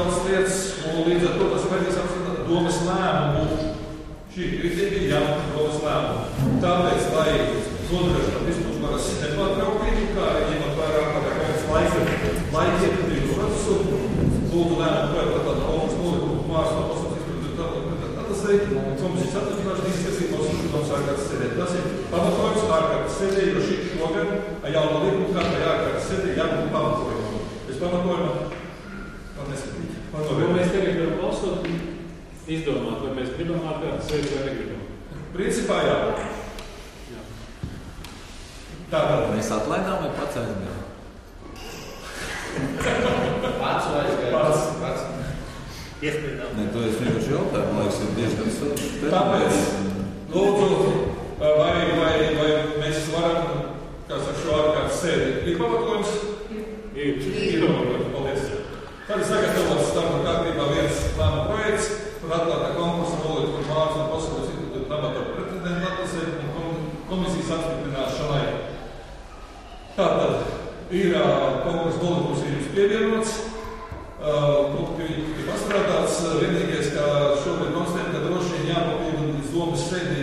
daudz lietas, un līdz ar to tas vajadzēs apskatīt domas lēmumu. Šī kriterija jābūt domas lēmumu. Tāpēc, lai nodrošinātu izpildvaras nepārtrauktību, kā ņemot vērā kāds laika ietekmības procesu, lūdzu lēmumu par tādu konkursu nolikumu mākslu pasaules tas ir komisijas attiecināšanas izskatības uzskatām ārkārtas sēdē. Tas ir pamatojums ārkārtas sēdē, jo šogad jauno likumu kārtā ārkārtas sēdē jābūt pamatojumam. Bez pamatojuma var neskatīt. Mēs tagad varam balsot izdomāt, vai mēs gribam ārkārtas sēdi vai negribam. Principā jā. Tātad. Mēs atlaidām vai pats aizgājām? Pats aizgājām. Pats. Nē, to es vienkārši jautāju, man liekas, ir diezgan svarīgi. Tāpēc, lūdzu, vai mēs varam, kā saka, šo ārkārtas sēdi? Ir pamatojums? Ir pamatojums, paldies. Tad ir sagatavots starta kārtībā viens lēmuma projekts, kur atklātā konkursa nolikt par mākslu un pasaules institūta amata pretendentu atlasē un komisijas apstiprināšanai. Tātad ir konkursa nolikums ir jums pievienots. Ir pastrādāts vienīgais, ka šobrīd konstatējam, ka droši vien jāpapildina domas sēdī,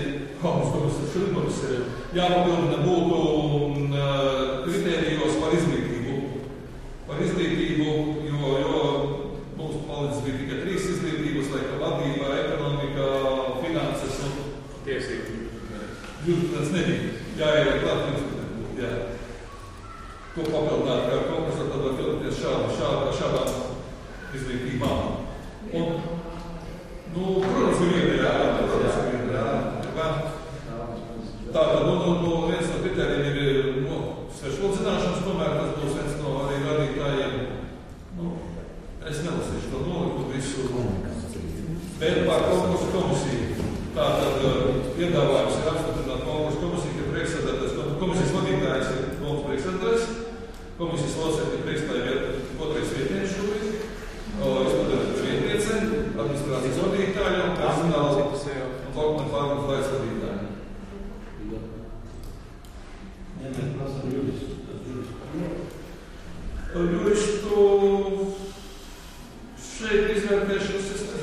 jāpapildina būtu kritērijos par izglītību. Par izglītību, jo mums palicis bija tikai 3 izglītības, lai vadība, ekonomika, finanses un tiesība. Tas nebija. Jā, klāt, jā. Ko papildināt, kā konkursā, tad var pildīties šādām izglītībām. Un, protams, ir viena, Tātad, viens no kritērijiem ir svešvalodas zināšanas, tomēr tas būs viens no arī radītājiem. Es nelasīšu to nolikumu visu. Bet par konkursu komisiju. Tātad, piedāvājums ir apstiprināt konkursu komisiju, ka priekšsēdētājs, komisijas vadītājs ir Domas priekšsēdētājs, komisijas locekļi priekšsēdētāji otrais vietnieks šobrīd. Izpildīt vietniece, administrācijas vadītāju un personāla un lokuma pārvaldes vairs vadītāju. Mēs prasām juristu. Juristu šeit izvērtēšanas es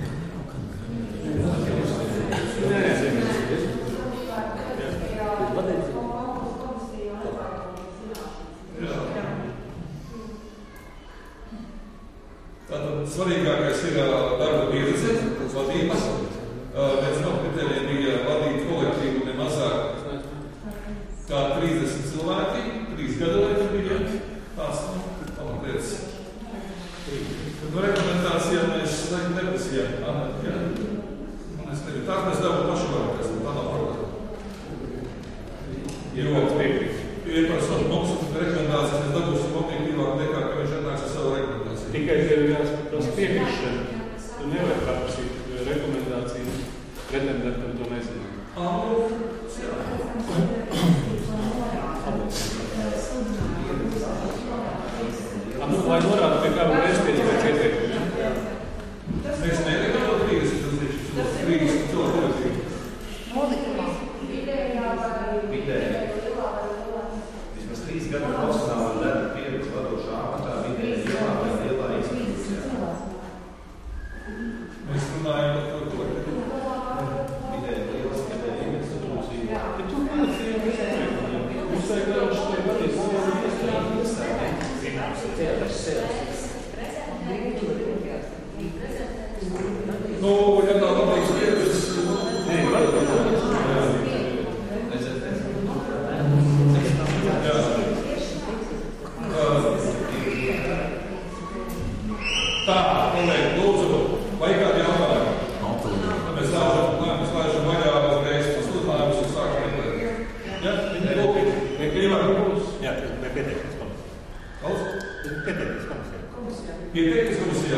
Tātad svarīgākais ir darba pieredze, vadības. Viens no kritērijiem bija vadīt kolektīvu nemazāk kā 30 cilvēki, 3 gadu laikam bija tās pamatietas. Rekomendācijām mēs neprasījām. Tās mēs dabūtu paši varakās, tā nav problēma. Ieprasot mums rekomendācijas, mēs dabūsim objektīvāk nekā, ka viņš atnāks ar savu rekomendāciju. Tikai tev jāspēc piekrišana. Tu nevari paprasīt rekomendāciju. Pretendentam to nezināt. Lai norāda, pie kā var rēsties pēc ieteikumiem. Mēs nerekam 30 cilvēku. Vidēji. Vismaz 3 gadu profesionāla darba pieredze vadošā amatā vidēji lielā institūcijā. Mēs runājam par to. Vidēji lielā institūcija. Bet tu mums vajag vēl šeit vadīt. Ja tā labāks pieredzes... Nē, varbūt. Tā, kolēģi, lūdzu, vai kādi jautājumi? Mēs laižam vaļā uzreiz tos uzlājumus un sākam meklēt. Ja? Jā, vai pieteikties komisijā? Lūdzu? Pieteikties komisijā. Pieteikties komisijā.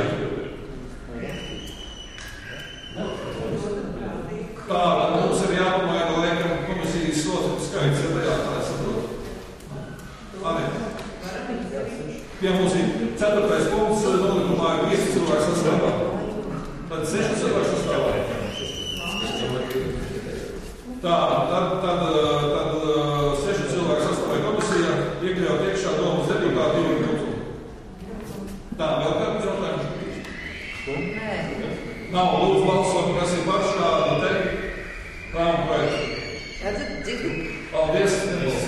Tā, mums ir jāpamaina, laikam, komisijas locekļu skaits ir tajā, tā es saprotu. Ja mums ir 4. punkts, nolikumā ir 5 cilvēku sastāvā. Tad 6 cilvēku sastāvā. Tā, tad 6 cilvēku sastāvā komisijā iekļaut iekšā domas deputāti 2 minūtu. Tā, vēl kāds jautājums? Nav lūdzu balsot, kas ir par šādu te lēmumu projektu. Redzat, dzirdu. Paldies!